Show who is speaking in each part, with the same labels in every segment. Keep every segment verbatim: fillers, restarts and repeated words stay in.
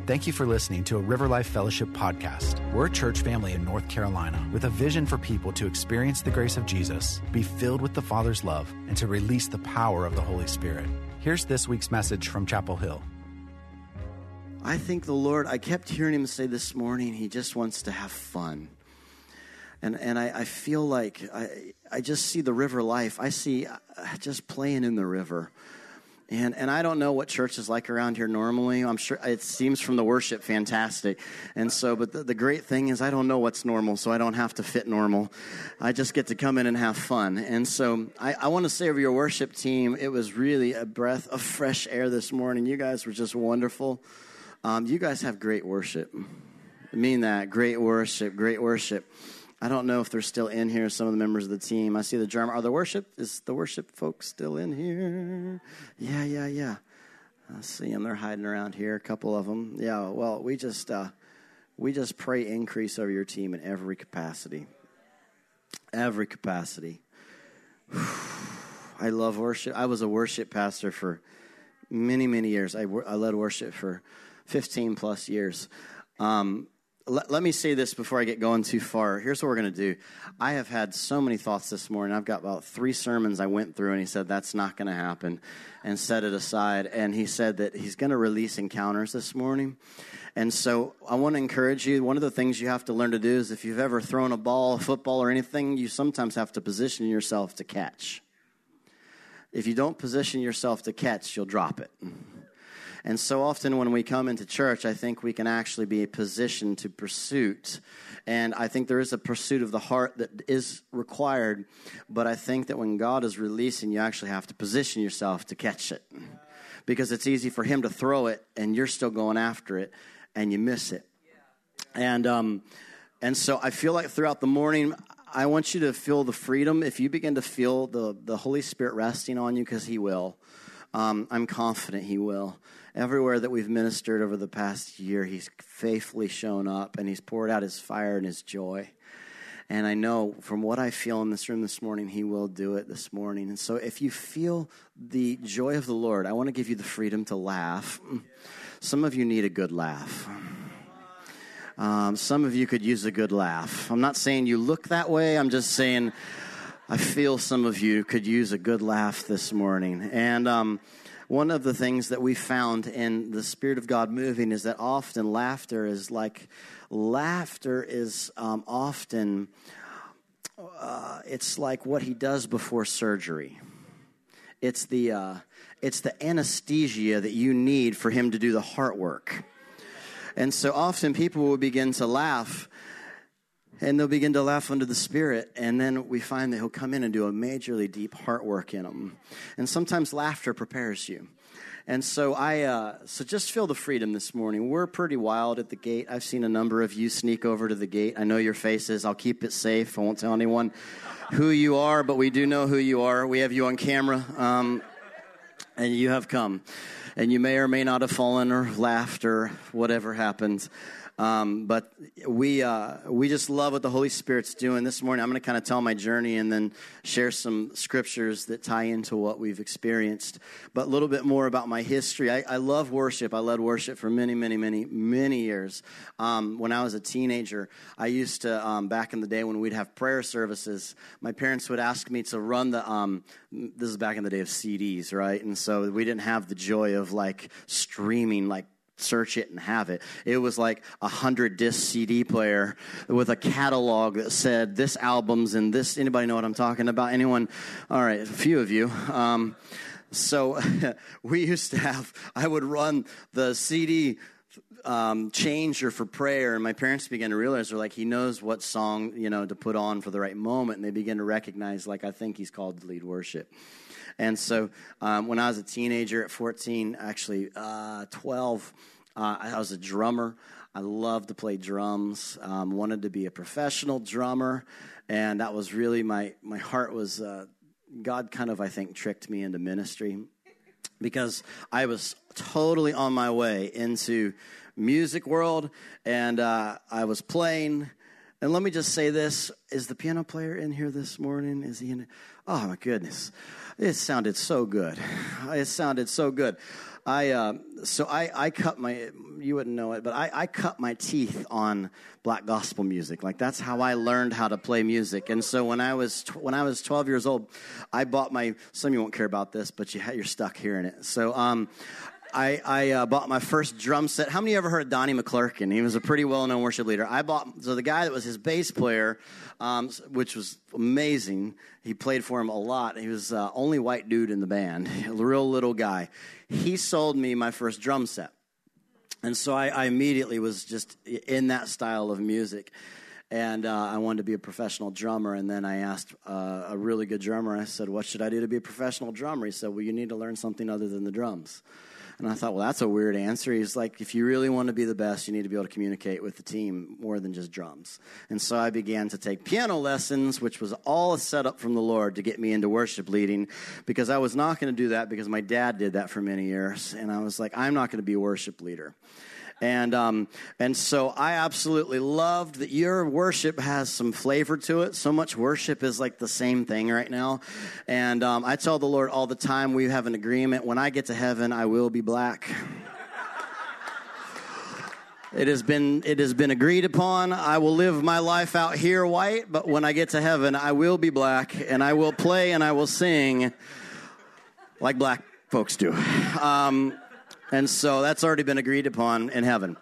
Speaker 1: Thank you for listening to a River Life Fellowship podcast. We're a church family in North Carolina with a vision for people to experience the grace of Jesus, be filled with the Father's love, and to release the power of the Holy Spirit. Here's this week's message from Chapel Hill.
Speaker 2: I think the Lord, I kept hearing him say this morning, he just wants to have fun. And and I, I feel like I I just see the river life. I see uh, just playing in the river. And and I don't know what church is like around here normally. I'm sure it seems from the worship fantastic. And so, but the, the great thing is I don't know what's normal, so I don't have to fit normal. I just get to come in and have fun. And so I, I want to say over your worship team, it was really a breath of fresh air this morning. You guys were just wonderful. Um, you guys have great worship. I mean that. Great worship, great worship. I don't know if they're still in here, some of the members of the team. I see the drummer. Are the worship, is the worship folks still in here? Yeah, yeah, yeah. I see them. They're hiding around here, a couple of them. Yeah, well, we just uh, we just pray increase over your team in every capacity. Every capacity. I love worship. I was a worship pastor for many, many years. I, I led worship for fifteen plus years. Um Let, let me say this before I get going too far. Here's what we're going to do. I have had so many thoughts this morning. I've got about three sermons I went through, and he said, that's not going to happen, and set it aside. And he said that he's going to release encounters this morning. And so I want to encourage you. One of the things you have to learn to do is if you've ever thrown a ball, a football, or anything, you sometimes have to position yourself to catch. If you don't position yourself to catch, you'll drop it. And so often when we come into church, I think we can actually be positioned to pursuit. And I think there is a pursuit of the heart that is required. But I think that when God is releasing, you actually have to position yourself to catch it. Because it's easy for him to throw it, and you're still going after it, and you miss it. And um, and so I feel like throughout the morning, I want you to feel the freedom. If you begin to feel the, the Holy Spirit resting on you, because he will. Um, I'm confident he will. Everywhere that we've ministered over the past year, he's faithfully shown up, and he's poured out his fire and his joy. And I know from what I feel in this room this morning, he will do it this morning. And so if you feel the joy of the Lord, I want to give you the freedom to laugh. Some of you need a good laugh. Um, some of you could use a good laugh. I'm not saying you look that way. I'm just saying I feel some of you could use a good laugh this morning. And um, one of the things that we found in the Spirit of God moving is that often laughter is like, laughter is um, often, uh, it's like what he does before surgery. It's the, uh, it's the anesthesia that you need for him to do the heart work. And so often people will begin to laugh, and they'll begin to laugh under the Spirit, and then we find that he'll come in and do a majorly deep heart work in them. And sometimes laughter prepares you. And so I, uh, so just feel the freedom this morning. We're pretty wild at the gate. I've seen a number of you sneak over to the gate. I know your faces. I'll keep it safe. I won't tell anyone who you are, but we do know who you are. We have you on camera, um, and you have come. And you may or may not have fallen or laughed or whatever happens. Um, but we uh, we just love what the Holy Spirit's doing. This morning I'm going to kind of tell my journey and then share some scriptures that tie into what we've experienced. But a little bit more about my history. I, I love worship. I led worship for many, many, many, many years. Um, when I was a teenager, I used to, um, back in the day when we'd have prayer services, my parents would ask me to run the, um, this is back in the day of C Ds, right? And so we didn't have the joy of like streaming, like, search it and have it. It was like a hundred disc C D player with a catalog that said this album's in this. Anybody know what I'm talking about? Anyone? All right, a few of you. Um, so we used to have, I would run the C D um, changer for prayer, and my parents began to realize, they're like, he knows what song, you know, to put on for the right moment, and they began to recognize, like, I think he's called to lead worship. And so um, when I was a teenager at fourteen, actually uh, twelve, uh, I was a drummer. I loved to play drums, um, wanted to be a professional drummer, and that was really my, my heart was, uh, God kind of, I think, tricked me into ministry because I was totally on my way into music world, and uh, I was playing, And let me just say this. Is the piano player in here this morning? Is he in? Oh, my goodness. It sounded so good. It sounded so good. I uh, So I, I cut my, you wouldn't know it, but I, I cut my teeth on black gospel music. Like, that's how I learned how to play music. And so when I was when I was twelve years old, I bought my, some of you won't care about this, but you, you're stuck hearing it. So um, I, I uh, bought my first drum set. How many of you ever heard of Donnie McClurkin? He was a pretty well-known worship leader. I bought, so the guy that was his bass player, um, which was amazing, he played for him a lot. He was uh, only white dude in the band, a real little guy. He sold me my first drum set. And so I, I immediately was just in that style of music. And uh, I wanted to be a professional drummer. And then I asked uh, a really good drummer, I said, what should I do to be a professional drummer? He said, well, you need to learn something other than the drums. And I thought, well, that's a weird answer. He's like, if you really want to be the best, you need to be able to communicate with the team more than just drums. And so I began to take piano lessons, which was all a setup from the Lord to get me into worship leading, because I was not going to do that because my dad did that for many years. And I was like, I'm not going to be a worship leader. And um, and so I absolutely loved that your worship has some flavor to it. So much worship is like the same thing right now. And um, I tell the Lord all the time, we have an agreement. When I get to heaven, I will be black. It has been it has been agreed upon. I will live my life out here white, but when I get to heaven, I will be black, and I will play and I will sing like black folks do. Um And so that's already been agreed upon in heaven.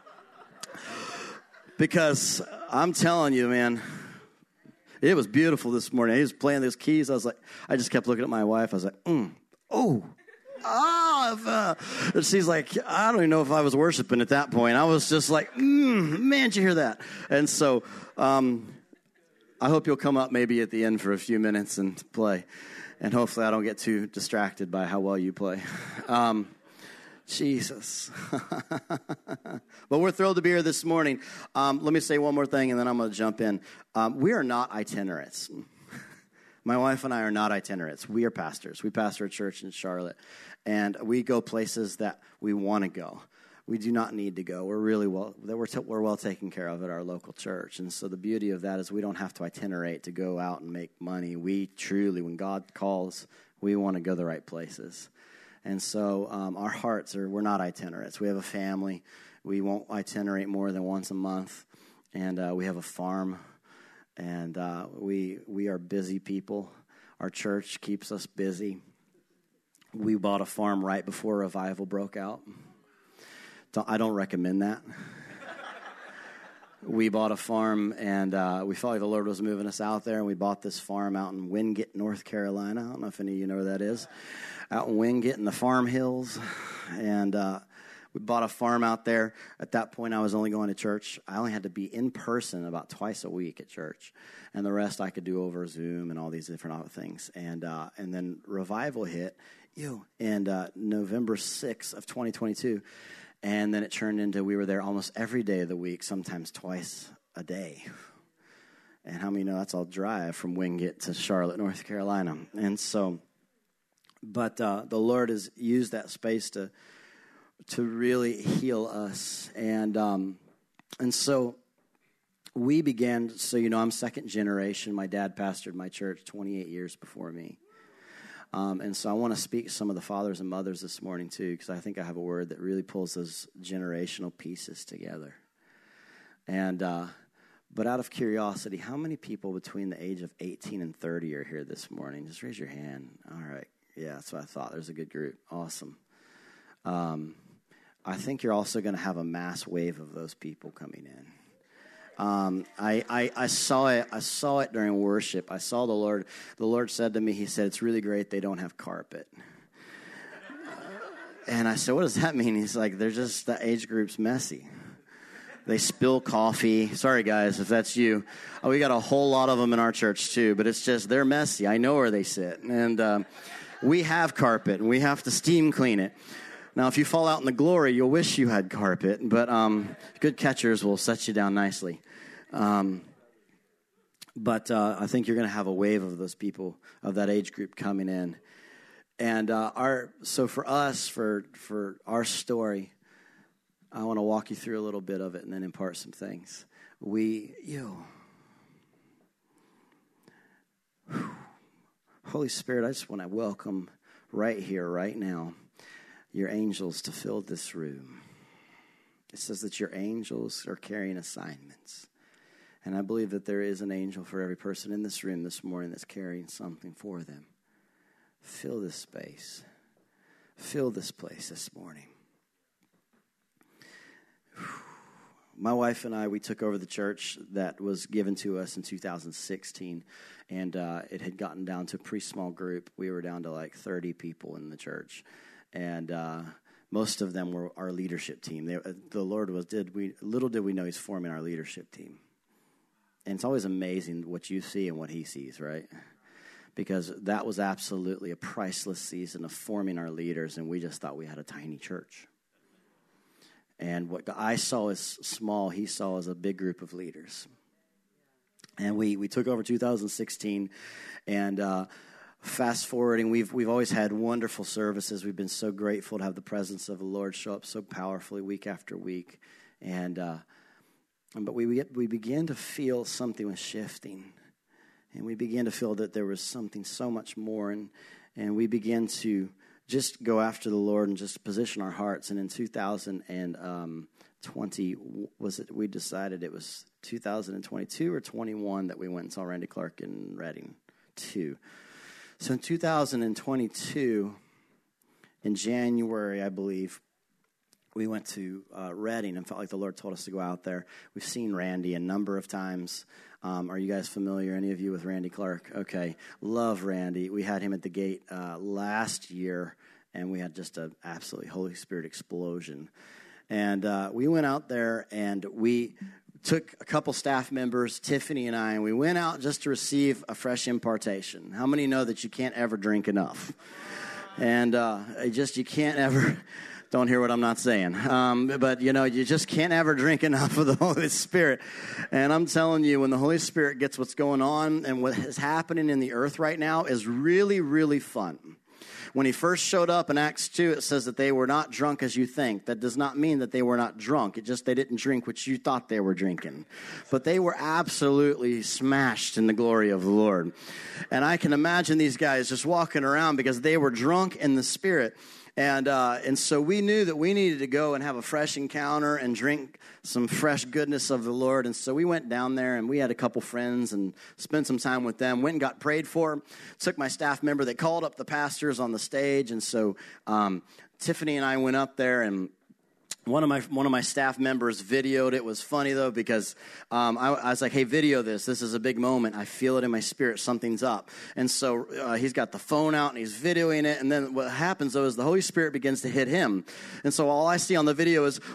Speaker 2: Because I'm telling you, man, it was beautiful this morning. He was playing those keys. I was like, I just kept looking at my wife. I was like, mm, oh, ah. If, uh, and she's like, I don't even know if I was worshiping at that point. I was just like, mm, man, did you hear that? And so um, I hope you'll come up maybe at the end for a few minutes and play. And hopefully I don't get too distracted by how well you play. Um Jesus. But we're thrilled to be here this morning. Um, let me say one more thing, and then I'm going to jump in. Um, we are not itinerants. My wife and I are not itinerants. We are pastors. We pastor a church in Charlotte, and we go places that we want to go. We do not need to go. We're really well, we're, t- we're well taken care of at our local church. And so the beauty of that is we don't have to itinerate to go out and make money. We truly, when God calls, we want to go the right places. And so um, our hearts are, we're not itinerants. We have a family. We won't itinerate more than once a month. And uh, we have a farm. And uh, we we are busy people. Our church keeps us busy. We bought a farm right before revival broke out. Don't, I don't recommend that. We bought a farm, and uh, we felt like the Lord was moving us out there, and we bought this farm out in Wingate, North Carolina. I don't know if any of you know where that is. Out in Wingate in the Farm Hills, and uh, we bought a farm out there. At that point, I was only going to church. I only had to be in person about twice a week at church, and the rest I could do over Zoom and all these different other things. And uh, and then revival hit, you, and uh, November sixth of twenty twenty-two. And then it turned into we were there almost every day of the week, sometimes twice a day. And how many know that's all drive from Wingate to Charlotte, North Carolina? And so, but uh, the Lord has used that space to to really heal us. And um, and so we began, so you know, I'm second generation. My dad pastored my church twenty-eight years before me. Um, and so I want to speak to some of the fathers and mothers this morning, too, because I think I have a word that really pulls those generational pieces together. And uh, but out of curiosity, how many people between the age of eighteen and thirty are here this morning? Just raise your hand. All right. Yeah, that's what I thought. There's a good group. Awesome. Um, I think you're also going to have a mass wave of those people coming in. Um, I, I, I saw it. I saw it during worship. I saw the Lord. The Lord said to me, He said, "It's really great they don't have carpet." And I said, "What does that mean?" He's like, "They're just the age group's messy. They spill coffee." Sorry, guys, if that's you. Oh, we got a whole lot of them in our church too, but it's just they're messy. I know where they sit, and um, we have carpet, and we have to steam clean it. Now, if you fall out in the glory, you'll wish you had carpet, but um, good catchers will set you down nicely. Um, but uh, I think you're going to have a wave of those people of that age group coming in. And uh, our so for us, for for our story, I want to walk you through a little bit of it and then impart some things. We, you, Holy Spirit, I just want to welcome right here, right now, your angels to fill this room. It says that your angels are carrying assignments. And I believe that there is an angel for every person in this room this morning that's carrying something for them. Fill this space. Fill this place this morning. My wife and I, we took over the church that was given to us in two thousand sixteen, and uh, it had gotten down to a pretty small group. We were down to like thirty people in the church, and uh, most of them were our leadership team. They, the Lord was did we little did we know He's forming our leadership team, and it's always amazing what you see and what He sees, right? Because that was absolutely a priceless season of forming our leaders, and we just thought we had a tiny church. And what I saw as small, He saw as a big group of leaders. And we, we took over two thousand sixteen, and uh, fast forwarding, we've we've always had wonderful services. We've been so grateful to have the presence of the Lord show up so powerfully week after week. And uh, but we we, we began to feel something was shifting, and we began to feel that there was something so much more, and and we began to just go after the Lord and just position our hearts. And in two thousand twenty, was it? We decided it was two thousand twenty-two or twenty-one that we went and saw Randy Clark in Redding. Two. So in two thousand twenty-two, in January, I believe, we went to uh, Redding and felt like the Lord told us to go out there. We've seen Randy a number of times. Um, are you guys familiar, any of you, with Randy Clark? Okay. Love Randy. We had him at the gate uh, last year, and we had just an absolutely Holy Spirit explosion. And uh, we went out there, and we took a couple staff members, Tiffany and I, and we went out just to receive a fresh impartation. How many know that you can't ever drink enough? And uh, just you can't ever... Don't hear what I'm not saying. Um, but, you know, you just can't ever drink enough of the Holy Spirit. And I'm telling you, when the Holy Spirit gets what's going on and what is happening in the earth right now is really, really fun. When He first showed up in Acts two, it says that they were not drunk as you think. That does not mean that they were not drunk. It just they didn't drink what you thought they were drinking. But they were absolutely smashed in the glory of the Lord. And I can imagine these guys just walking around because they were drunk in the Spirit. And uh, and so we knew that we needed to go and have a fresh encounter and drink some fresh goodness of the Lord. And so we went down there, and we had a couple friends and spent some time with them. Went and got prayed for. Took my staff member. They called up the pastors on the stage. And so um, Tiffany and I went up there, and One of my one of my staff members videoed it. It was funny, though, because um, I, I was like, hey, video this. This is a big moment. I feel it in my spirit. Something's up. And so uh, he's got the phone out, and he's videoing it. And then what happens, though, is the Holy Spirit begins to hit him. And so all I see on the video is,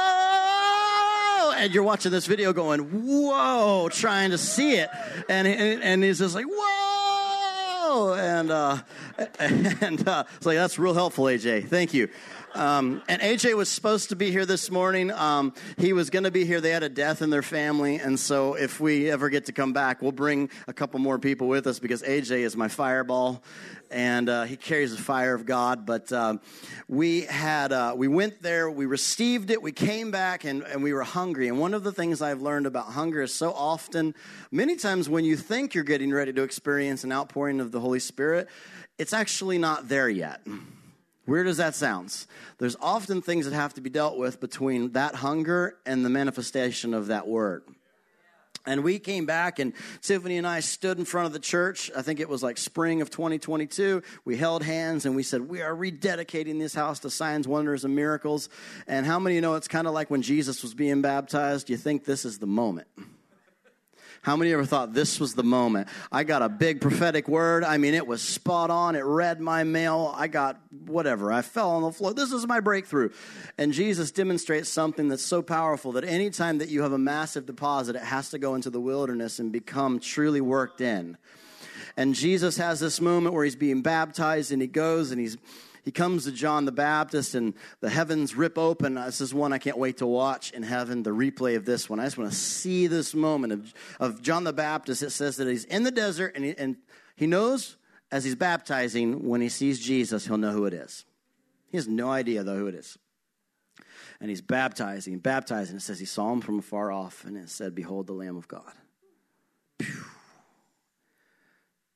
Speaker 2: whoa! And you're watching this video going, whoa, trying to see it. And, and, and he's just like, whoa! And, uh, and uh, it's like, that's real helpful, A J. Thank you. Um, and A J was supposed to be here this morning. Um, he was going to be here. They had a death in their family. And so if we ever get to come back, we'll bring a couple more people with us because A J is my fireball. And uh, he carries the fire of God. But uh, we had uh, we went there. We received it. We came back, and, and we were hungry. And one of the things I've learned about hunger is so often, many times when you think you're getting ready to experience an outpouring of the Holy Spirit, it's actually not there yet. Weird as that sounds, there's often things that have to be dealt with between that hunger and the manifestation of that word. And we came back, and Tiffany and I stood in front of the church. I think it was like spring of twenty twenty-two. We held hands, and we said, we are rededicating this house to signs, wonders, and miracles. And how many of you know it's kind of like when Jesus was being baptized? You think this is the moment. How many ever thought this was the moment? I got a big prophetic word. I mean, it was spot on. It read my mail. I got whatever. I fell on the floor. This is my breakthrough. And Jesus demonstrates something that's so powerful that anytime that you have a massive deposit, it has to go into the wilderness and become truly worked in. And Jesus has this moment where he's being baptized, and he goes and he's He comes to John the Baptist, and the heavens rip open. This is one I can't wait to watch in heaven, the replay of this one. I just want to see this moment of, of John the Baptist. It says that he's in the desert, and he, and he knows as he's baptizing, when he sees Jesus, he'll know who it is. He has no idea, though, who it is. And he's baptizing, baptizing. It says he saw him from afar off, and it said, behold, the Lamb of God. Pew.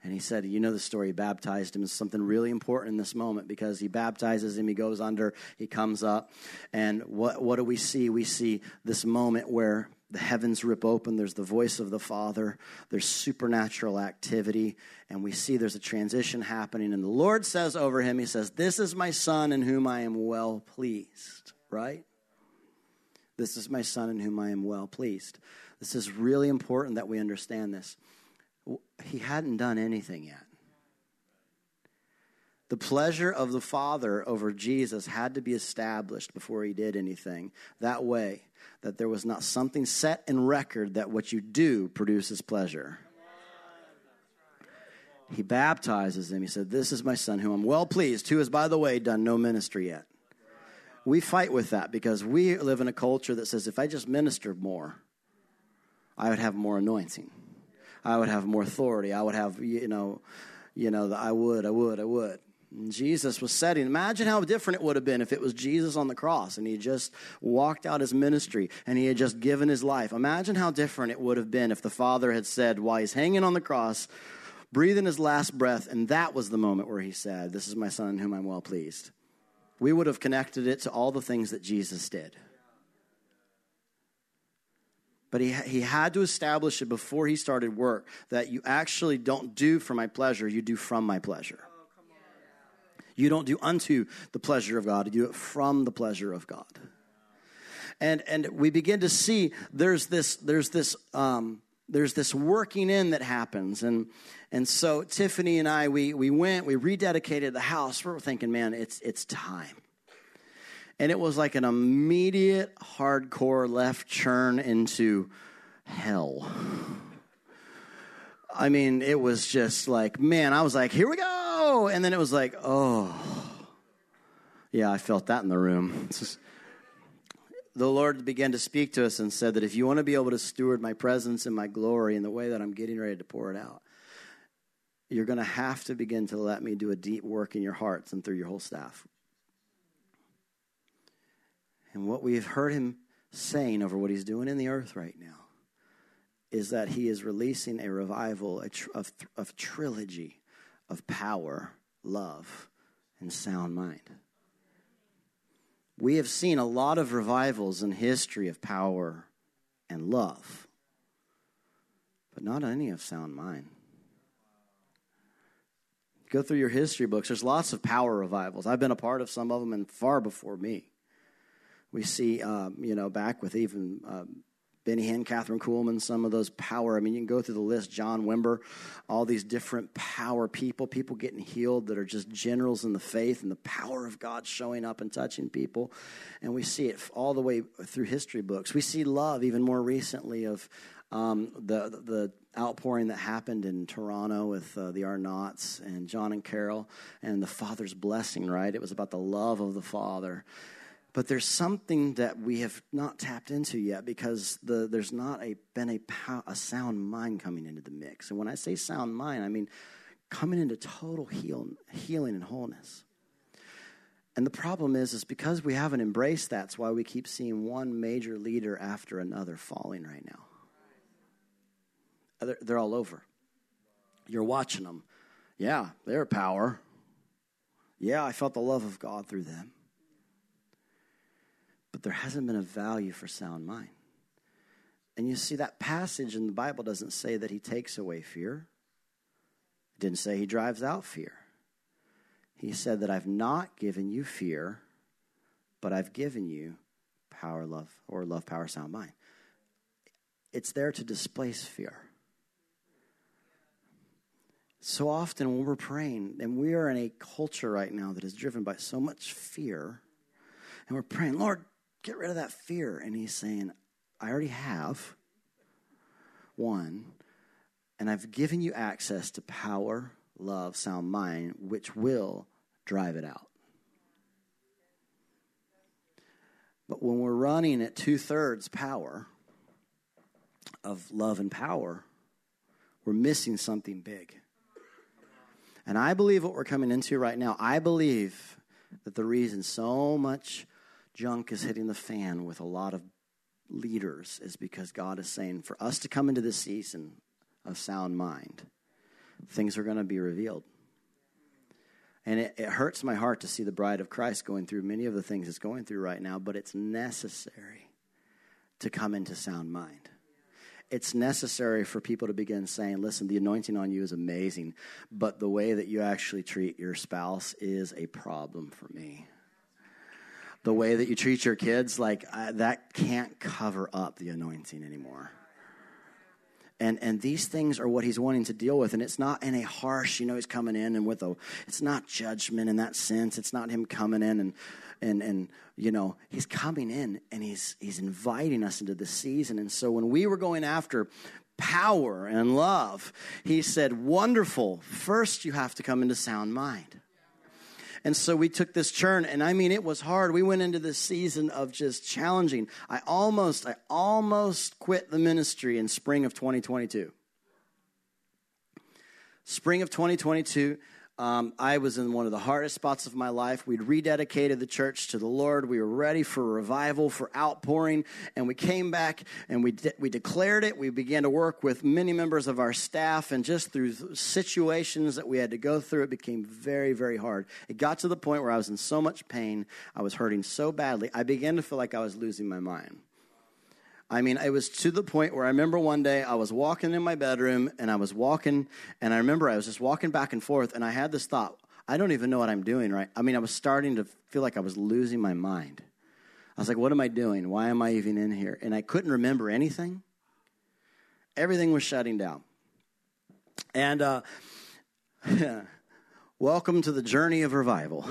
Speaker 2: And he said, you know the story, he baptized him. It's something really important in this moment because he baptizes him, he goes under, he comes up. And what, what do we see? We see this moment where the heavens rip open. There's the voice of the Father. There's supernatural activity. And we see there's a transition happening. And the Lord says over him, he says, this is my son in whom I am well pleased, right? This is my son in whom I am well pleased. This is really important that we understand this. He hadn't done anything yet. The pleasure of the Father over Jesus had to be established before he did anything. That way, that there was not something set in record that what you do produces pleasure. He baptizes him. He said, this is my son whom I'm well pleased, who has, by the way, done no ministry yet. We fight with that because we live in a culture that says if I just ministered more, I would have more anointing. I would have more authority. I would have, you know, you know, the I would, I would, I would. And Jesus was setting. Imagine how different it would have been if it was Jesus on the cross and he just walked out his ministry and he had just given his life. Imagine how different it would have been if the Father had said while he's hanging on the cross, breathing his last breath, and that was the moment where he said, this is my son in whom I'm well pleased. We would have connected it to all the things that Jesus did. But he he had to establish it before he started work, that you actually don't do for my pleasure, you do from my pleasure. You don't do unto the pleasure of God, you do it from the pleasure of God. And and we begin to see there's this there's this um, there's this working in that happens. And and so Tiffany and I, we we went, we rededicated the house. We're thinking, man, it's it's time. And it was like an immediate, hardcore left turn into hell. I mean, it was just like, man, I was like, here we go. And then it was like, oh. Yeah, I felt that in the room. Just, the Lord began to speak to us and said that if you want to be able to steward my presence and my glory in the way that I'm getting ready to pour it out, you're going to have to begin to let me do a deep work in your hearts and through your whole staff. And what we've heard him saying over what he's doing in the earth right now is that he is releasing a revival a tr- of, of trilogy of power, love, and sound mind. We have seen a lot of revivals in history of power and love, but not any of sound mind. Go through your history books. There's lots of power revivals. I've been a part of some of them and far before me. We see, um, you know, back with even um, Benny Hinn, Catherine Kuhlman, some of those power. I mean, you can go through the list, John Wimber, all these different power people, people getting healed that are just generals in the faith and the power of God showing up and touching people. And we see it all the way through history books. We see love even more recently of um, the, the outpouring that happened in Toronto with uh, the Arnotts and John and Carol and the Father's blessing, right? It was about the love of the Father. But there's something that we have not tapped into yet because the, there's not a, been a, pow, a sound mind coming into the mix. And when I say sound mind, I mean coming into total heal, healing and wholeness. And the problem is, is because we haven't embraced that, that's why we keep seeing one major leader after another falling right now. They're, they're all over. You're watching them. Yeah, they're power. Yeah, I felt the love of God through them. But there hasn't been a value for sound mind. And you see that passage in the Bible doesn't say that he takes away fear. It didn't say he drives out fear. He said that I've not given you fear, but I've given you power, love, or love, power, sound mind. It's there to displace fear. So often when we're praying, and we are in a culture right now that is driven by so much fear, and we're praying, Lord, get rid of that fear. And he's saying, I already have one, and I've given you access to power, love, sound mind, which will drive it out. But when we're running at two-thirds power of love and power, we're missing something big. And I believe what we're coming into right now, I believe that the reason so much junk is hitting the fan with a lot of leaders is because God is saying for us to come into this season of sound mind, things are going to be revealed. And it, it hurts my heart to see the bride of Christ going through many of the things it's going through right now, but it's necessary to come into sound mind. It's necessary for people to begin saying, listen, the anointing on you is amazing, but the way that you actually treat your spouse is a problem for me. The way that you treat your kids, like uh, that can't cover up the anointing anymore. And and these things are what he's wanting to deal with. And it's not in a harsh, you know, he's coming in and with a, it's not judgment in that sense. It's not him coming in and, and, and you know, he's coming in and he's he's inviting us into this season. And so when we were going after power and love, he said, wonderful, first you have to come into sound mind. And so we took this turn, and I mean, it was hard. We went into this season of just challenging. I almost, I almost quit the ministry in spring of twenty twenty-two. Spring of twenty twenty-two, um, I was in one of the hardest spots of my life. We'd rededicated the church to the Lord. We were ready for revival, for outpouring, and we came back and we de- we declared it. We began to work with many members of our staff, and just through situations that we had to go through, it became very, very hard. It got to the point where I was in so much pain. I was hurting so badly. I began to feel like I was losing my mind. I mean, it was to the point where I remember one day I was walking in my bedroom, and I was walking, and I remember I was just walking back and forth, and I had this thought, I don't even know what I'm doing, right? I mean, I was starting to feel like I was losing my mind. I was like, what am I doing? Why am I even in here? And I couldn't remember anything. Everything was shutting down. And uh, welcome to the journey of revival.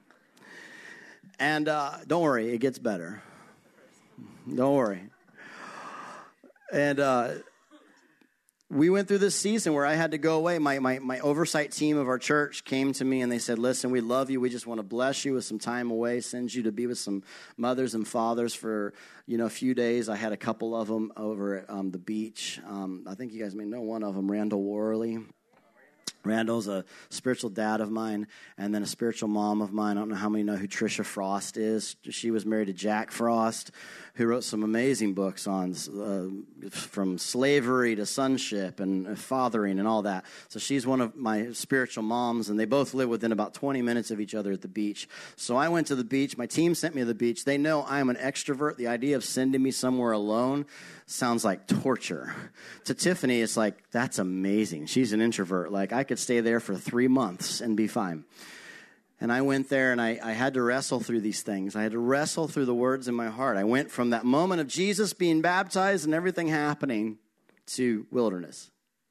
Speaker 2: And uh, don't worry, it gets better. Don't worry. And uh, we went through this season where I had to go away. My, my my oversight team of our church came to me and they said, listen, we love you. We just want to bless you with some time away, send you to be with some mothers and fathers for, you know, a few days. I had a couple of them over at um, the beach. Um, I think you guys may know one of them, Randall Worley. Randall's a spiritual dad of mine and then a spiritual mom of mine. I don't know how many know who Trisha Frost is. She was married to Jack Frost, who wrote some amazing books on uh, from slavery to sonship and fathering and all that. So she's one of my spiritual moms, and they both live within about twenty minutes of each other at the beach. So I went to the beach. My team sent me to the beach. They know I'm an extrovert. The idea of sending me somewhere alone sounds like torture. To Tiffany, it's like, that's amazing. She's an introvert. Like, I could stay there for three months and be fine. And I went there, and I, I had to wrestle through these things. I had to wrestle through the words in my heart. I went from that moment of Jesus being baptized and everything happening to wilderness,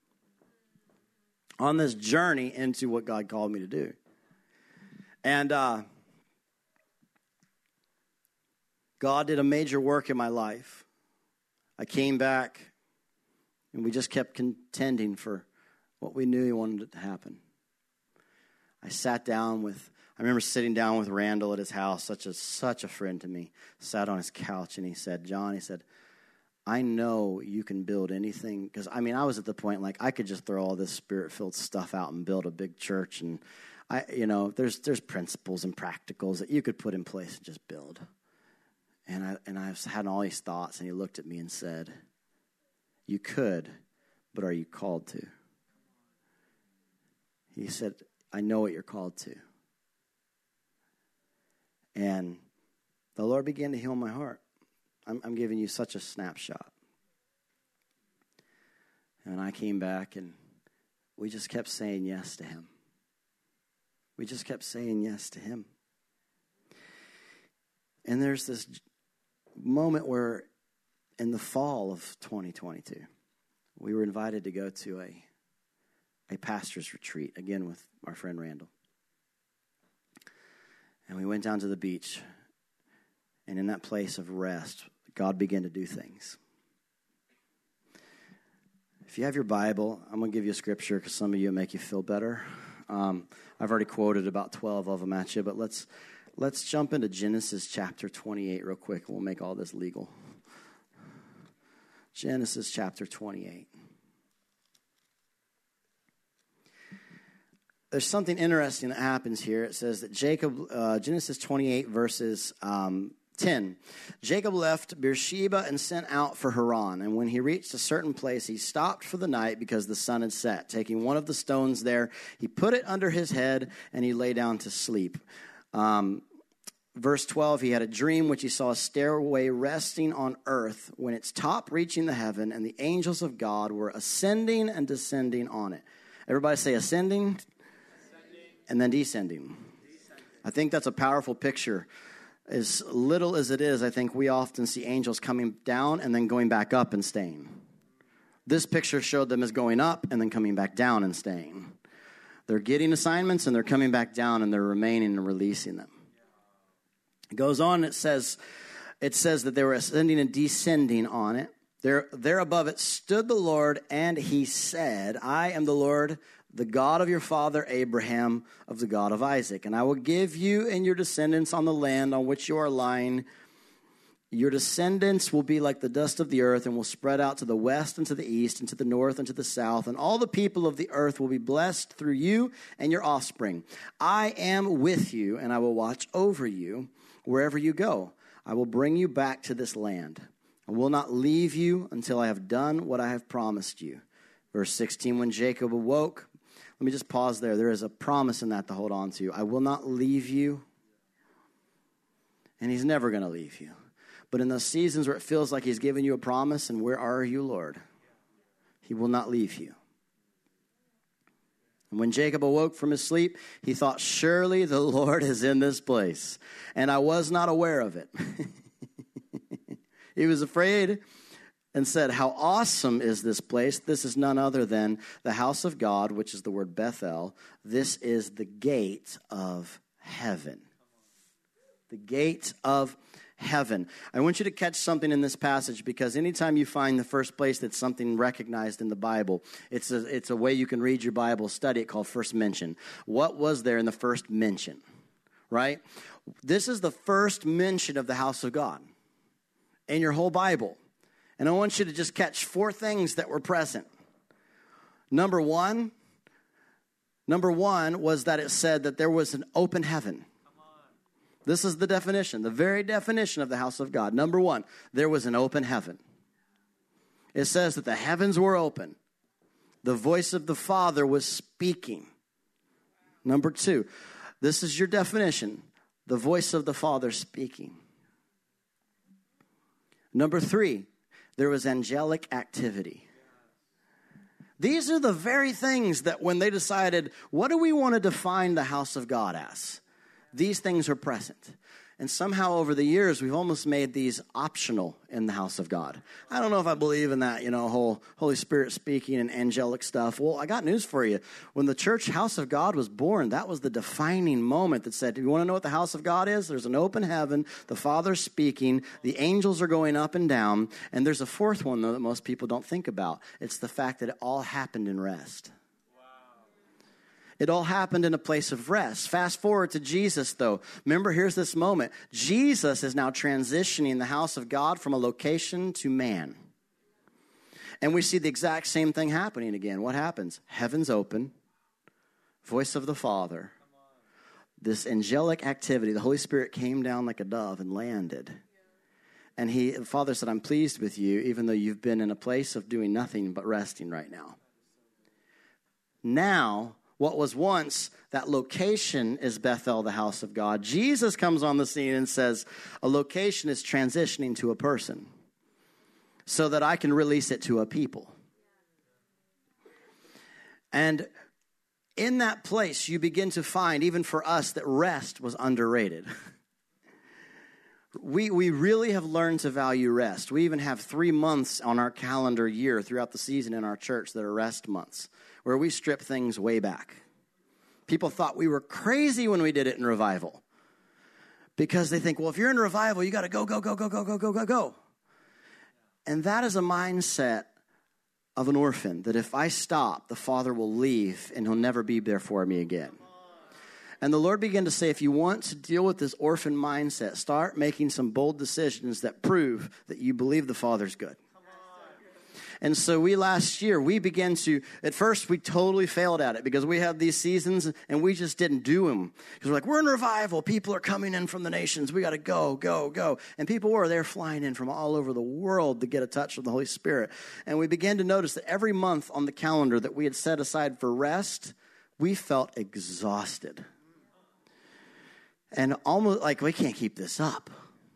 Speaker 2: on this journey into what God called me to do. And uh, God did a major work in my life. I came back, and we just kept contending for what we knew He wanted to happen. I sat down with, I remember sitting down with Randall at his house, such a, such a friend to me, sat on his couch, and he said, John, he said, I know you can build anything, because, I mean, I was at the point, like, I could just throw all this Spirit-filled stuff out and build a big church, and, I, you know, there's there's principles and practicals that you could put in place and just build. And I and I had all these thoughts, and he looked at me and said, you could, but are you called to? He said, I know what you're called to. And the Lord began to heal my heart. I'm, I'm giving you such a snapshot. And I came back, and we just kept saying yes to Him. We just kept saying yes to Him. And there's this moment where in the fall of twenty twenty-two, we were invited to go to a, a pastor's retreat, again with our friend Randall. And we went down to the beach, and in that place of rest, God began to do things. If you have your Bible, I'm going to give you a scripture because some of you make you feel better. Um, I've already quoted about twelve of them at you, but let's let's jump into Genesis chapter twenty-eight real quick. We'll make all this legal. Genesis chapter twenty-eight. There's something interesting that happens here. It says that Jacob, uh, Genesis twenty-eight verses um, ten. Jacob left Beersheba and sent out for Haran. And when he reached a certain place, he stopped for the night because the sun had set. Taking one of the stones there, he put it under his head and he lay down to sleep. Um, verse twelve, he had a dream which he saw a stairway resting on earth when its top reaching the heaven, and the angels of God were ascending and descending on it. Everybody say ascending, ascending. And then descending. descending. I think that's a powerful picture. As little as it is, I think we often see angels coming down and then going back up and staying. This picture showed them as going up and then coming back down and staying. They're getting assignments and they're coming back down and they're remaining and releasing them. It goes on, it says, it says that they were ascending and descending on it. There, there above it stood the Lord, and he said, I am the Lord, the God of your father Abraham, of the God of Isaac. And I will give you and your descendants on the land on which you are lying. Your descendants will be like the dust of the earth and will spread out to the west and to the east and to the north and to the south. And all the people of the earth will be blessed through you and your offspring. I am with you, and I will watch over you wherever you go. I will bring you back to this land. I will not leave you until I have done what I have promised you. Verse sixteen, when Jacob awoke, let me just pause there. There is a promise in that to hold on to. I will not leave you. And he's never going to leave you. But in those seasons where it feels like he's given you a promise, and where are you, Lord? He will not leave you. And when Jacob awoke from his sleep, he thought, surely the Lord is in this place. And I was not aware of it. He was afraid and said, how awesome is this place? This is none other than the house of God, which is the word Bethel. This is the gate of heaven. The gate of heaven. I want you to catch something in this passage, because anytime you find the first place that's something recognized in the Bible, it's a, it's a way you can read your Bible, study it, called first mention. What was there in the first mention, right? This is the first mention of the house of God in your whole Bible. And I want you to just catch four things that were present. Number one, number one was that it said that there was an open heaven. This is the definition, the very definition of the house of God. Number one, there was an open heaven. It says that the heavens were open. The voice of the Father was speaking. Number two, this is your definition, the voice of the Father speaking. Number three, there was angelic activity. These are the very things that when they decided, what do we want to define the house of God as? These things are present. And somehow over the years, we've almost made these optional in the house of God. I don't know if I believe in that, you know, whole Holy Spirit speaking and angelic stuff. Well, I got news for you. When the church house of God was born, that was the defining moment that said, do you want to know what the house of God is? There's an open heaven, the Father's speaking, the angels are going up and down, and there's a fourth one, though, that most people don't think about. It's the fact that it all happened in rest. It all happened in a place of rest. Fast forward to Jesus, though. Remember, here's this moment. Jesus is now transitioning the house of God from a location to man. And we see the exact same thing happening again. What happens? Heaven's open. Voice of the Father. This angelic activity. The Holy Spirit came down like a dove and landed. And he, the Father said, I'm pleased with you, even though you've been in a place of doing nothing but resting right now. Now, what was once that location is Bethel, the house of God. Jesus comes on the scene and says, a location is transitioning to a person so that I can release it to a people. And in that place, you begin to find, even for us, that rest was underrated. We we really have learned to value rest. We even have three months on our calendar year throughout the season in our church that are rest months, where we strip things way back. People thought we were crazy when we did it in revival, because they think, well, if you're in revival, you got to go, go, go, go, go, go, go, go, go. And that is a mindset of an orphan, that if I stop, the Father will leave and he'll never be there for me again. And the Lord began to say, if you want to deal with this orphan mindset, start making some bold decisions that prove that you believe the Father's good. And so we last year, we began to, at first we totally failed at it because we had these seasons and we just didn't do them. Because we're like, we're in revival. People are coming in from the nations. We got to go, go, go. And people were, they're flying in from all over the world to get a touch from the Holy Spirit. And we began to notice that every month on the calendar that we had set aside for rest, we felt exhausted. And almost like, we can't keep this up.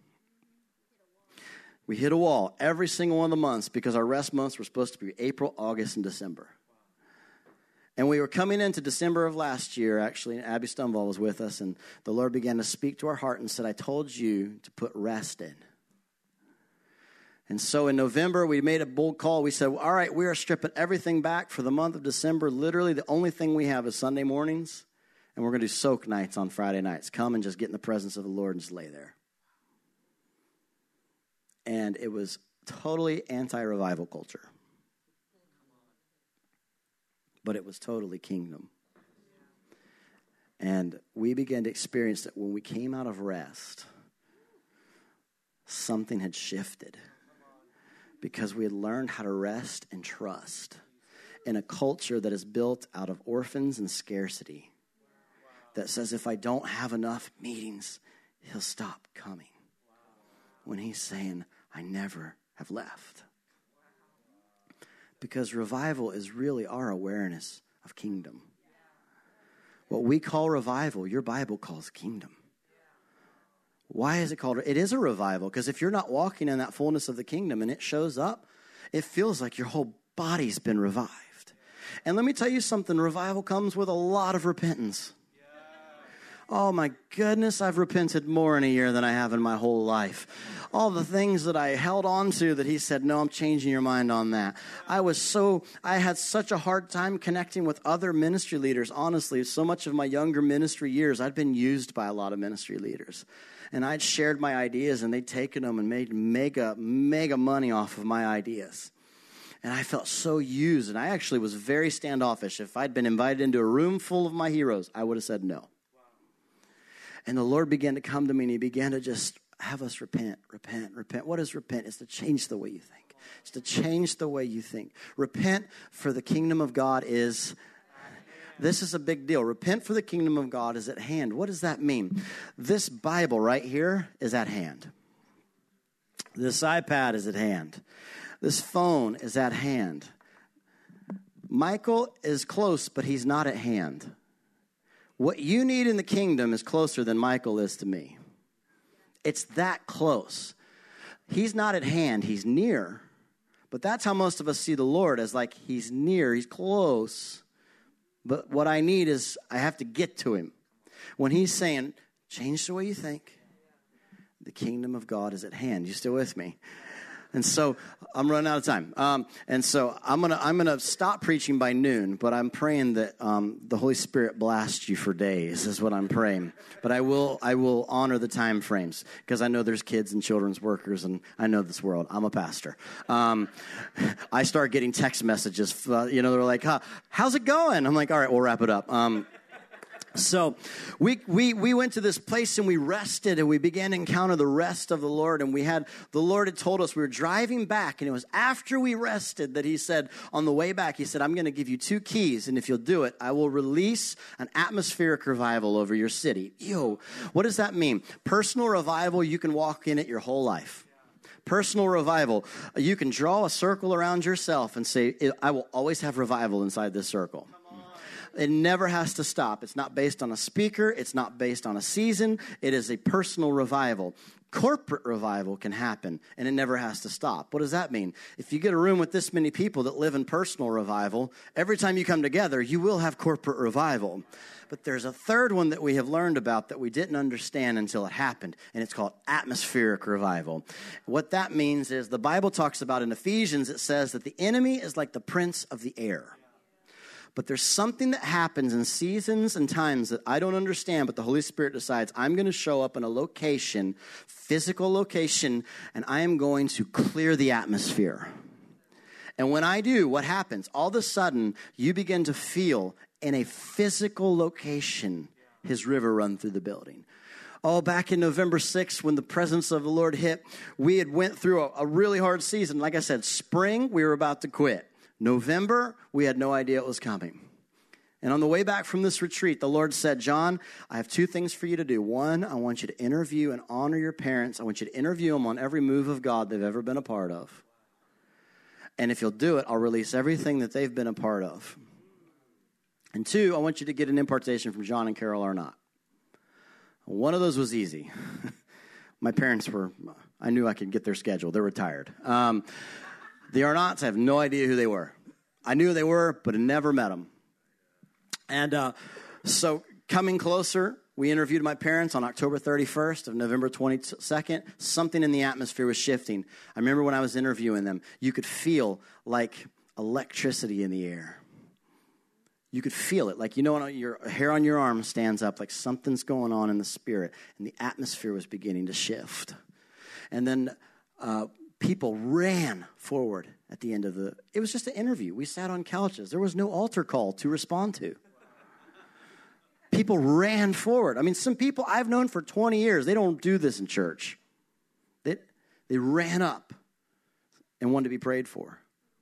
Speaker 2: We hit a wall every single one of the months because our rest months were supposed to be April, August, and December. And we were coming into December of last year, actually, and Abby Stumval was with us, and the Lord began to speak to our heart and said, I told you to put rest in. And so in November, we made a bold call. We said, all right, we are stripping everything back for the month of December. Literally, the only thing we have is Sunday mornings, and we're going to do soak nights on Friday nights. Come and just get in the presence of the Lord and just lay there. And it was totally anti-revival culture. But it was totally kingdom. And we began to experience that when we came out of rest, something had shifted. Because we had learned how to rest and trust in a culture that is built out of orphans and scarcity. That says if I don't have enough meetings, he'll stop coming. When he's saying, I never have left. Because revival is really our awareness of kingdom. What we call revival, your Bible calls kingdom. Why is it called? It is a revival because if you're not walking in that fullness of the kingdom and it shows up, it feels like your whole body's been revived. And let me tell you something, revival comes with a lot of repentance. Oh my goodness, I've repented more in a year than I have in my whole life. All the things that I held on to that he said, no, I'm changing your mind on that. I was so, I had such a hard time connecting with other ministry leaders. Honestly, so much of my younger ministry years, I'd been used by a lot of ministry leaders. And I'd shared my ideas and they'd taken them and made mega, mega money off of my ideas. And I felt so used. And I actually was very standoffish. If I'd been invited into a room full of my heroes, I would have said no. And the Lord began to come to me and he began to just have us repent, repent, repent. What is repent? It's to change the way you think. It's to change the way you think. Repent for the kingdom of God is, this is a big deal. Repent for the kingdom of God is at hand. What does that mean? This Bible right here is at hand. This iPad is at hand. This phone is at hand. Michael is close, but he's not at hand. What you need in the kingdom is closer than Michael is to me. It's that close. He's not at hand, he's near. But that's how most of us see the Lord, as like he's near, he's close. But what I need is I have to get to him. When he's saying, change the way you think, the kingdom of God is at hand. You still with me? And so I'm running out of time. Um, and so I'm gonna I'm gonna stop preaching by noon. But I'm praying that um, the Holy Spirit blasts you for days. Is what I'm praying. But I will I will honor the time frames because I know there's kids and children's workers, and I know this world. I'm a pastor. Um, I start getting text messages. Uh, you know, they're like, huh, "How's it going?" I'm like, "All right, we'll wrap it up." Um, So we, we we went to this place and we rested and we began to encounter the rest of the Lord. And we had, the Lord had told us we were driving back, and it was after we rested that he said, on the way back, he said, I'm going to give you two keys. And if you'll do it, I will release an atmospheric revival over your city. Yo, what does that mean? Personal revival, you can walk in it your whole life. Personal revival, you can draw a circle around yourself and say, I will always have revival inside this circle. It never has to stop. It's not based on a speaker. It's not based on a season. It is a personal revival. Corporate revival can happen, and it never has to stop. What does that mean? If you get a room with this many people that live in personal revival, every time you come together, you will have corporate revival. But there's a third one that we have learned about that we didn't understand until it happened, and it's called atmospheric revival. What that means is the Bible talks about in Ephesians, it says that the enemy is like the prince of the air. But there's something that happens in seasons and times that I don't understand, but the Holy Spirit decides I'm going to show up in a location, physical location, and I am going to clear the atmosphere. And when I do, what happens? All of a sudden, you begin to feel in a physical location his river run through the building. Oh, back in November sixth, when the presence of the Lord hit, we had went through a, a really hard season. Like I said, spring, we were about to quit. November, we had no idea it was coming. And on the way back from this retreat, the Lord said, John, I have two things for you to do. One, I want you to interview and honor your parents. I want you to interview them on every move of God they've ever been a part of. And if you'll do it, I'll release everything that they've been a part of. And two, I want you to get an impartation from John and Carol Arnott. One of those was easy. My parents were, I knew I could get their schedule. They're retired. Um, the Arnotts, I have no idea who they were. I knew who they were, but I never met them. And uh, so coming closer, we interviewed my parents on October thirty-first of November twenty-second. Something in the atmosphere was shifting. I remember when I was interviewing them, you could feel like electricity in the air. You could feel it, like, you know, when your hair on your arm stands up, like something's going on in the spirit, and the atmosphere was beginning to shift. And then uh, people ran forward at the end of the, it was just an interview. We sat on couches. There was no altar call to respond to. People ran forward. I mean, some people I've known for twenty years, they don't do this in church. They, they ran up and wanted to be prayed for.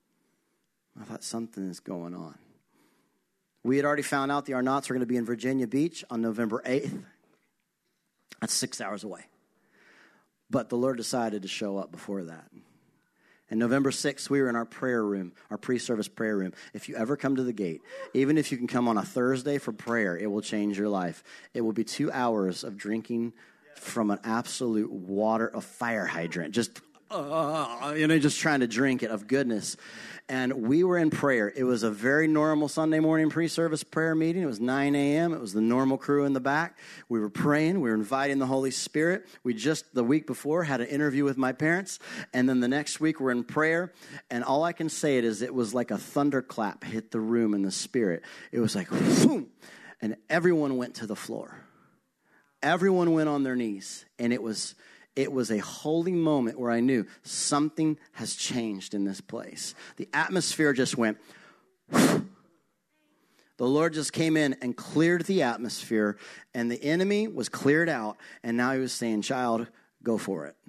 Speaker 2: I thought something is going on. We had already found out the Arnotts were going to be in Virginia Beach on November eighth. That's six hours away. But the Lord decided to show up before that. And November sixth, we were in our prayer room, our pre-service prayer room. If you ever come to the gate, even if you can come on a Thursday for prayer, it will change your life. It will be two hours of drinking from an absolute water, a fire hydrant, just, uh, you know, just trying to drink it of goodness. And we were in prayer. It was a very normal Sunday morning pre-service prayer meeting. It was nine a.m. It was the normal crew in the back. We were praying. We were inviting the Holy Spirit. We just, the week before, had an interview with my parents. And then the next week, we're in prayer. And all I can say it is it was like a thunderclap hit the room in the Spirit. It was like, boom. And everyone went to the floor. Everyone went on their knees. And it was... It was a holy moment where I knew something has changed in this place. The atmosphere just went, whew. The Lord just came in and cleared the atmosphere, and the enemy was cleared out, and now he was saying, child, go for it.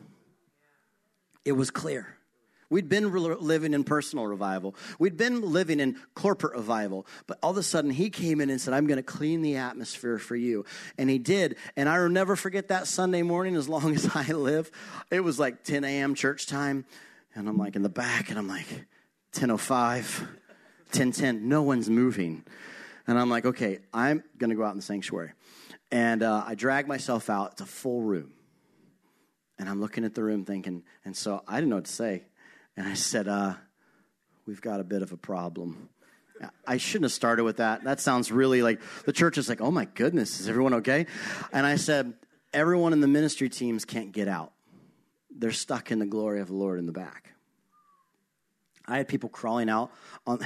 Speaker 2: It was clear. We'd been re- living in personal revival. We'd been living in corporate revival. But all of a sudden, he came in and said, I'm going to clean the atmosphere for you. And he did. And I will never forget that Sunday morning as long as I live. It was like ten a.m. church time. And I'm like in the back. And I'm like, ten oh five, ten ten. No one's moving. And I'm like, okay, I'm going to go out in the sanctuary. And uh, I drag myself out. It's a full room. And I'm looking at the room thinking, and so I didn't know what to say. And I said, uh, we've got a bit of a problem. I shouldn't have started with that. That sounds really like, the church is like, oh my goodness, is everyone okay? And I said, everyone in the ministry teams can't get out. They're stuck in the glory of the Lord in the back. I had people crawling out on...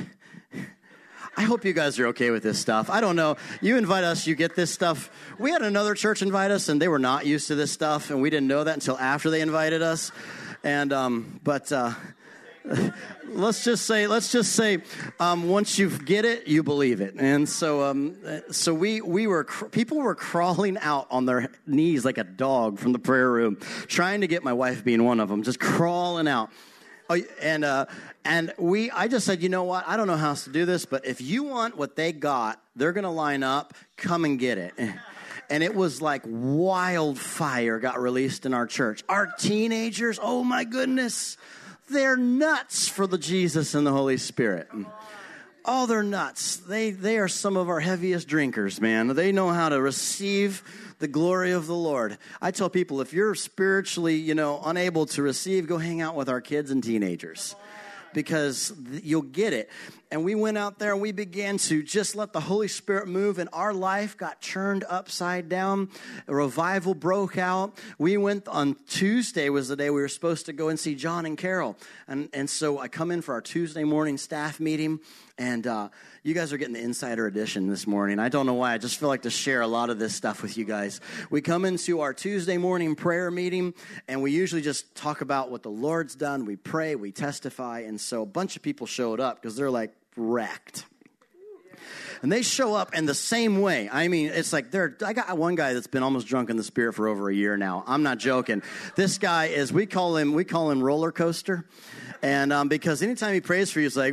Speaker 2: I hope you guys are okay with this stuff. I don't know. You invite us, you get this stuff. We had another church invite us, and they were not used to this stuff, and we didn't know that until after they invited us. And, um, but... Uh, Let's just say, let's just say, um, once you get it, you believe it. And so, um, so we, we were, people were crawling out on their knees like a dog from the prayer room, trying to get, my wife being one of them, just crawling out. Oh, and, uh, and we, I just said, you know what? I don't know how else to do this, but if you want what they got, they're going to line up, come and get it. And it was like wildfire got released in our church. Our teenagers, oh my goodness. They're nuts for the Jesus and the Holy Spirit. Oh, they're nuts. They they are some of our heaviest drinkers, man. They know how to receive the glory of the Lord. I tell people, if you're spiritually, you know, unable to receive, go hang out with our kids and teenagers, because you'll get it. And we went out there and we began to just let the Holy Spirit move, and our life got turned upside down. A revival broke out. We went on Tuesday was the day we were supposed to go and see John and Carol. And, and so I come in for our Tuesday morning staff meeting, and uh, you guys are getting the insider edition this morning. I don't know why. I just feel like to share a lot of this stuff with you guys. We come into our Tuesday morning prayer meeting, and we usually just talk about what the Lord's done. We pray, we testify, and so a bunch of people showed up because they're like, wrecked. And they show up in the same way. I mean, it's like they're, I got one guy that's been almost drunk in the Spirit for over a year now. I'm not joking. This guy is, we call him, we call him roller coaster. And um, because anytime he prays for you, it's like,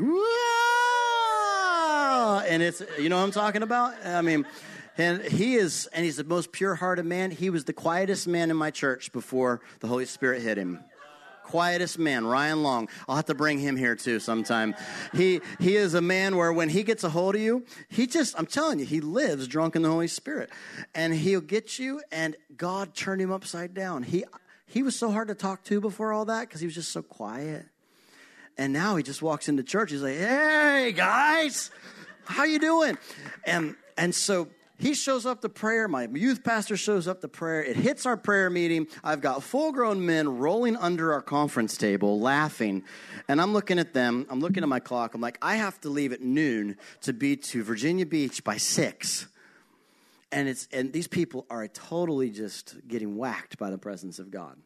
Speaker 2: whoa! And it's, you know what I'm talking about? I mean, and he is, and he's the most pure-hearted man. He was the quietest man in my church before the Holy Spirit hit him. Quietest man, Ryan Long. I'll have to bring him here too sometime. He he is a man where when he gets a hold of you, he just, I'm telling you, he lives drunk in the Holy Spirit. And he'll get you, and God turned him upside down. He he was so hard to talk to before all that because he was just so quiet. And now he just walks into church. He's like, hey, guys, how you doing? And and so he shows up to prayer. My youth pastor shows up to prayer. It hits our prayer meeting. I've got full-grown men rolling under our conference table, laughing. And I'm looking at them. I'm looking at my clock. I'm like, I have to leave at noon to be to Virginia Beach by six. And it's and these people are totally just getting whacked by the presence of God.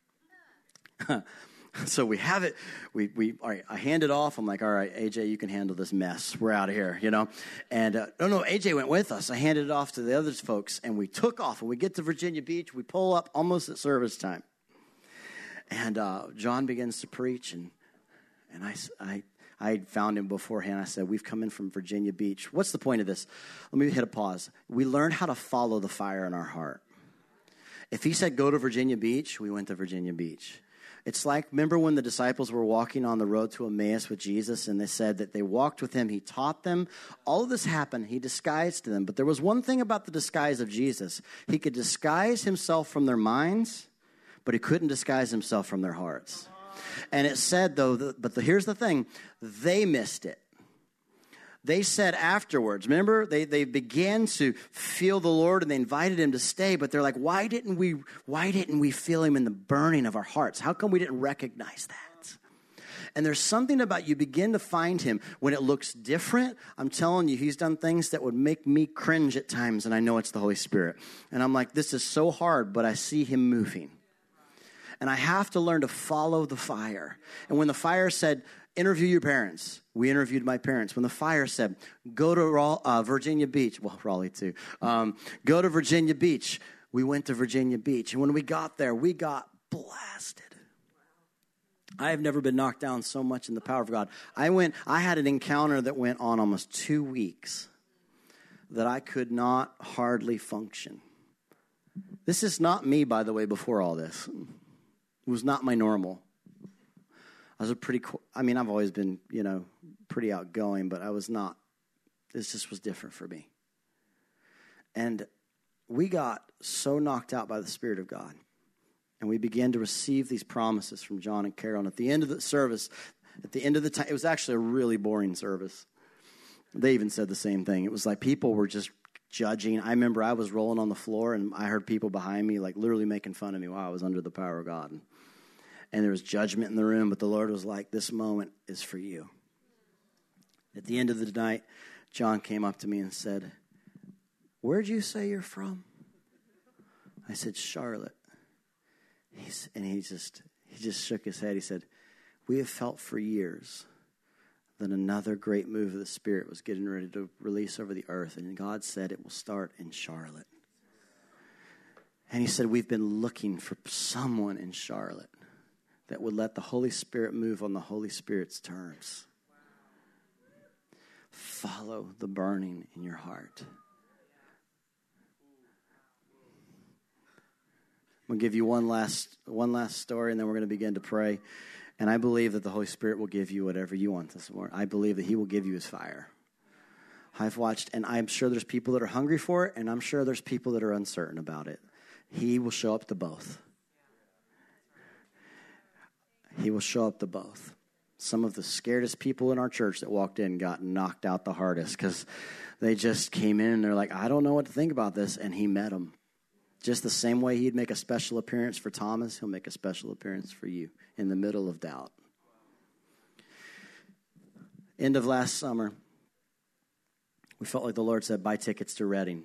Speaker 2: So we have it, we, we, all right, I hand it off. I'm like, all right, A J, you can handle this mess. We're out of here, you know. And, uh, no, no, A J went with us. I handed it off to the other folks, and we took off. And we get to Virginia Beach. We pull up almost at service time. And uh, John begins to preach, and and I, I, I found him beforehand. I said, we've come in from Virginia Beach. What's the point of this? Let me hit a pause. We learned how to follow the fire in our heart. If he said, go to Virginia Beach, we went to Virginia Beach. It's like, remember when the disciples were walking on the road to Emmaus with Jesus, and they said that they walked with him, he taught them. All of this happened, he disguised them. But there was one thing about the disguise of Jesus. He could disguise himself from their minds, but he couldn't disguise himself from their hearts. And it said, though, that, but the, here's the thing, they missed it. They said afterwards, remember, they, they began to feel the Lord and they invited him to stay, but they're like, why didn't we, why didn't we feel him in the burning of our hearts? How come we didn't recognize that? And there's something about you begin to find him when it looks different. I'm telling you, he's done things that would make me cringe at times, and I know it's the Holy Spirit. And I'm like, this is so hard, but I see him moving. And I have to learn to follow the fire. And when the fire said, interview your parents, we interviewed my parents. When the fire said, go to uh, Virginia Beach, well, Raleigh too, um, go to Virginia Beach, we went to Virginia Beach. And when we got there, we got blasted. I have never been knocked down so much in the power of God. I went, I had an encounter that went on almost two weeks that I could not hardly function. This is not me, by the way, before all this. It was not my normal. I was a pretty, I mean, I've always been, you know, pretty outgoing, but I was not, this just was different for me. And we got so knocked out by the Spirit of God. And we began to receive these promises from John and Carol. And at the end of the service, at the end of the time, it was actually a really boring service. They even said the same thing. It was like people were just judging. I remember I was rolling on the floor, and I heard people behind me, like, literally making fun of me while I was under the power of God. And, and there was judgment in the room, but the Lord was like, this moment is for you. At the end of the night, John came up to me and said, where'd you say you're from? I said, Charlotte. He's, and he just he just shook his head. He said, we have felt for years that another great move of the Spirit was getting ready to release over the earth. And God said it will start in Charlotte. And he said, we've been looking for someone in Charlotte that would let the Holy Spirit move on the Holy Spirit's terms. Follow the burning in your heart. I'm going to give you one last one last story, and then we're going to begin to pray. And I believe that the Holy Spirit will give you whatever you want this morning. I believe that he will give you his fire. I've watched, and I'm sure there's people that are hungry for it, and I'm sure there's people that are uncertain about it. He will show up to both. He will show up to both. Some of the scaredest people in our church that walked in got knocked out the hardest because they just came in and they're like, I don't know what to think about this, and he met them. Just the same way he'd make a special appearance for Thomas, he'll make a special appearance for you in the middle of doubt. End of last summer, we felt like the Lord said, buy tickets to Reading.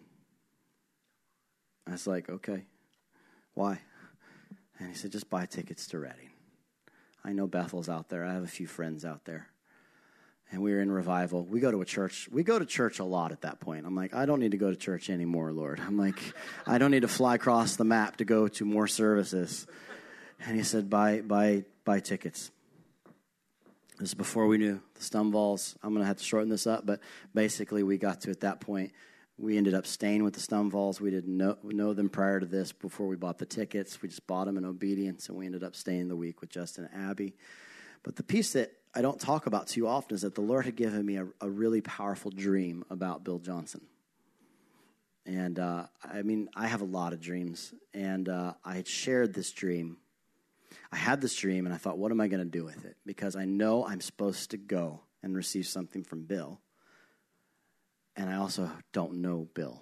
Speaker 2: I was like, okay, why? And he said, just buy tickets to Reading. I know Bethel's out there. I have a few friends out there. and we were in revival. We go to a church. We go to church a lot at that point. I'm like, I don't need to go to church anymore, Lord. I'm like, I don't need to fly across the map to go to more services. And he said, buy, buy, buy tickets. This is before we knew the Stumvalls. I'm going to have to shorten this up, but basically we got to, at that point, we ended up staying with the Stumvalls. We didn't know, know them prior to this before we bought the tickets. We just bought them in obedience, and we ended up staying the week with Justin and Abby. But the piece that I don't talk about too often is that the Lord had given me a, a really powerful dream about Bill Johnson. And, uh, I mean, I have a lot of dreams, and uh, I had shared this dream. I had this dream, and I thought, what am I going to do with it? Because I know I'm supposed to go and receive something from Bill, and I also don't know Bill.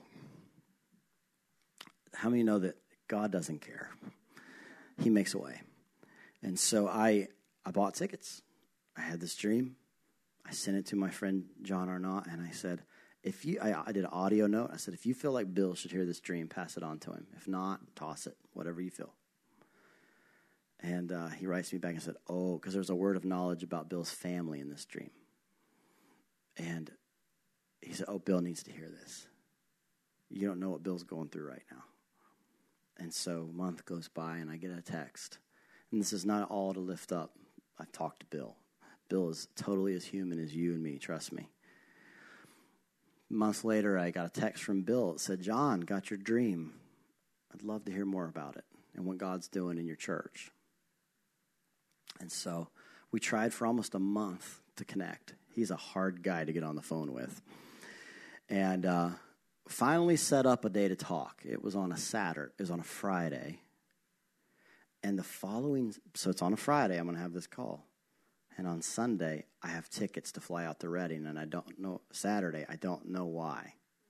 Speaker 2: How many know that God doesn't care? He makes a way. And so I, I bought tickets. I had this dream. I sent it to my friend John Arnott, and I said, if you, I, I did an audio note. I said, if you feel like Bill should hear this dream, pass it on to him. If not, toss it, whatever you feel. And uh, he writes me back and said, oh, because there's a word of knowledge about Bill's family in this dream. And he said, oh, Bill needs to hear this. You don't know what Bill's going through right now. And so a month goes by, and I get a text. And this is not all to lift up. I've talked to Bill. Bill is totally as human as you and me, trust me. A month later, I got a text from Bill. It said, John, got your dream. I'd love to hear more about it and what God's doing in your church. And so we tried for almost a month to connect. He's a hard guy to get on the phone with. And uh, finally set up a day to talk. It was on a Saturday. It was on a Friday. And the following, so it's on a Friday, I'm going to have this call. And on Sunday, I have tickets to fly out to Reading, and I don't know, Saturday, I don't know why.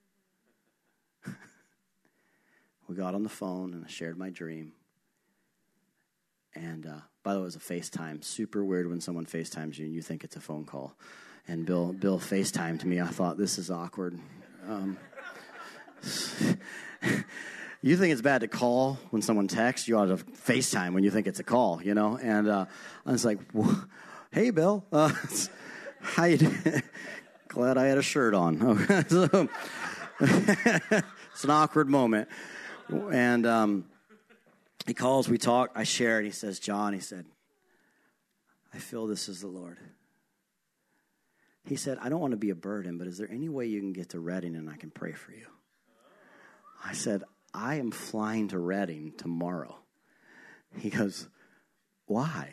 Speaker 2: We got on the phone, and I shared my dream. And, uh, by the way, it was a FaceTime. Super weird when someone FaceTimes you, and you think it's a phone call. And Bill Bill FaceTimed me. I thought, this is awkward. Um, you think it's bad to call when someone texts. You ought to FaceTime when you think it's a call, you know. And uh, I was like, hey, Bill. Uh, how you doing? Glad I had a shirt on. So, it's an awkward moment. And um, he calls, we talk, I share, and he says, John, he said, I feel this is the Lord. He said, I don't want to be a burden, but is there any way you can get to Reading and I can pray for you? I said, I am flying to Reading tomorrow. He goes, why?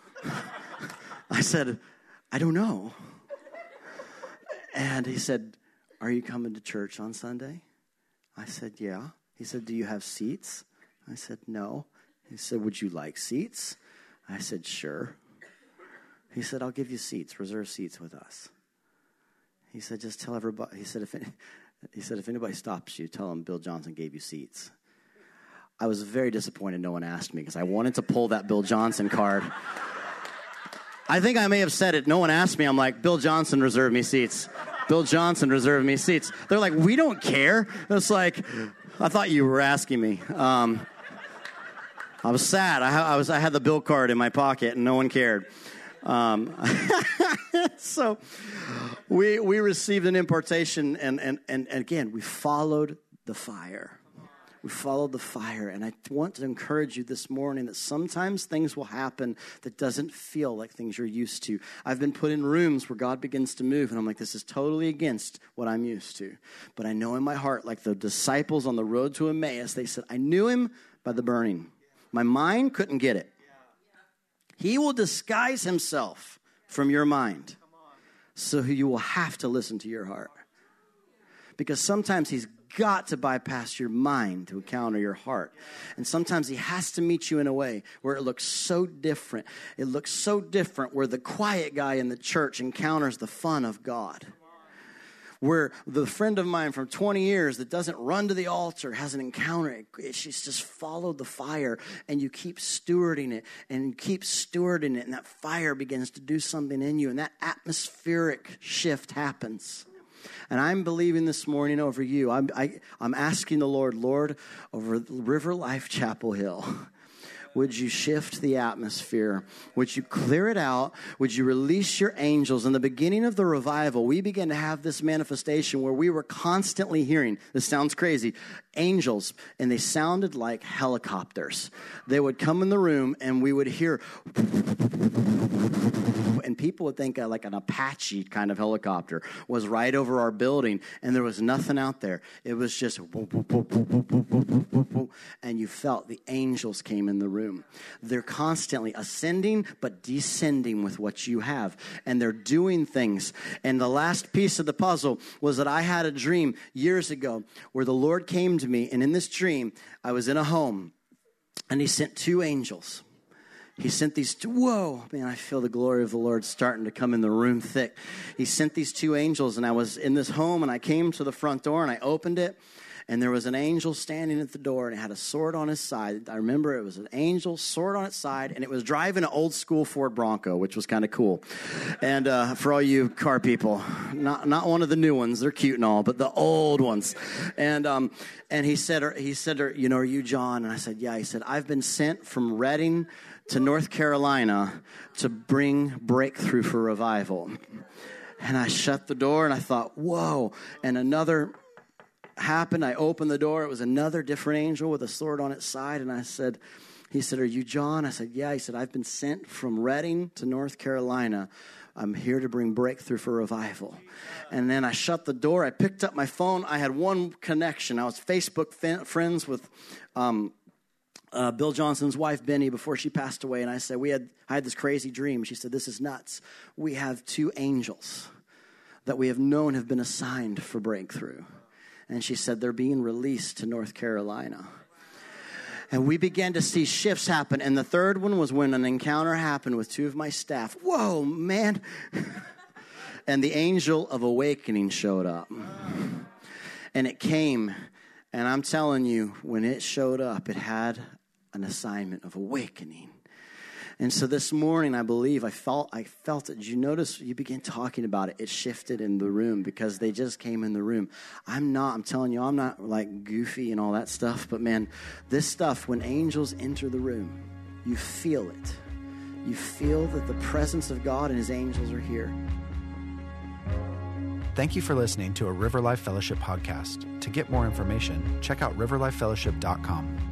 Speaker 2: I said, I don't know. And he said, are you coming to church on Sunday? I said, yeah. He said, do you have seats? I said, no. He said, would you like seats? I said, sure. He said, I'll give you seats, reserve seats with us. He said, just tell everybody. He said, if any, he said, if anybody stops you, tell them Bill Johnson gave you seats. I was very disappointed no one asked me because I wanted to pull that Bill Johnson card. I think I may have said it. No one asked me. I'm like, Bill Johnson reserved me seats. Bill Johnson reserved me seats. They're like, we don't care. It's like, I thought you were asking me. Um, I was sad. I, I was. I had the Bill card in my pocket, and no one cared. Um, so we we received an impartation, and, and, and again, we followed the fire. We followed the fire, and I want to encourage you this morning that sometimes things will happen that doesn't feel like things you're used to. I've been put in rooms where God begins to move, and I'm like, this is totally against what I'm used to. But I know in my heart, like the disciples on the road to Emmaus, they said, I knew him by the burning. My mind couldn't get it. He will disguise himself from your mind, so you will have to listen to your heart. Because sometimes he's got to bypass your mind to encounter your heart. And sometimes he has to meet you in a way where it looks so different. It looks so different where the quiet guy in the church encounters the fun of God. Where the friend of mine from twenty years that doesn't run to the altar has an encounter. She's just followed the fire, and you keep stewarding it, and you keep stewarding it, and that fire begins to do something in you, and that atmospheric shift happens. And I'm believing this morning over you. I'm, I, I'm asking the Lord, Lord, over River Life Chapel Hill, would you shift the atmosphere? Would you clear it out? Would you release your angels? In the beginning of the revival, we began to have this manifestation where we were constantly hearing, this sounds crazy, angels, and they sounded like helicopters. They would come in the room and we would hear, and people would think uh, like an Apache kind of helicopter was right over our building, and there was nothing out there. It was just, and you felt the angels came in the room. They're constantly ascending but descending with what you have, and they're doing things. And the last piece of the puzzle was that I had a dream years ago where the Lord came to me, and in this dream, I was in a home, and he sent two angels. He sent these two, whoa, man, I feel the glory of the Lord starting to come in the room thick. He sent these two angels, and I was in this home, and I came to the front door, and I opened it, and there was an angel standing at the door, and it had a sword on his side. I remember it was an angel, sword on its side, and it was driving an old-school Ford Bronco, which was kind of cool. And uh, for all you car people, not not one of the new ones. They're cute and all, but the old ones. And um, and he said, he said, you know, are you John? And I said, yeah. He said, I've been sent from Redding to North Carolina to bring breakthrough for revival. And I shut the door, and I thought, whoa. And another happened. I opened the door. It was another different angel with a sword on its side. And I said, he said, are you John? I said, yeah. He said, I've been sent from Redding to North Carolina. I'm here to bring breakthrough for revival. And then I shut the door. I picked up my phone. I had one connection. I was Facebook f- friends with um, uh, Bill Johnson's wife, Benny, before she passed away. And I said, we had, I had this crazy dream. She said, this is nuts. We have two angels that we have known have been assigned for breakthrough. And she said, they're being released to North Carolina. And we began to see shifts happen. And the third one was when an encounter happened with two of my staff. Whoa, man. And the angel of awakening showed up. And it came. And I'm telling you, when it showed up, it had an assignment of awakening. And so this morning, I believe, I felt I felt it. Did you notice you began talking about it? It shifted in the room because they just came in the room. I'm not, I'm telling you, I'm not like goofy and all that stuff. But man, this stuff, when angels enter the room, you feel it. You feel that the presence of God and his angels are here.
Speaker 1: Thank you for listening to a River Life Fellowship podcast. To get more information, check out river life fellowship dot com.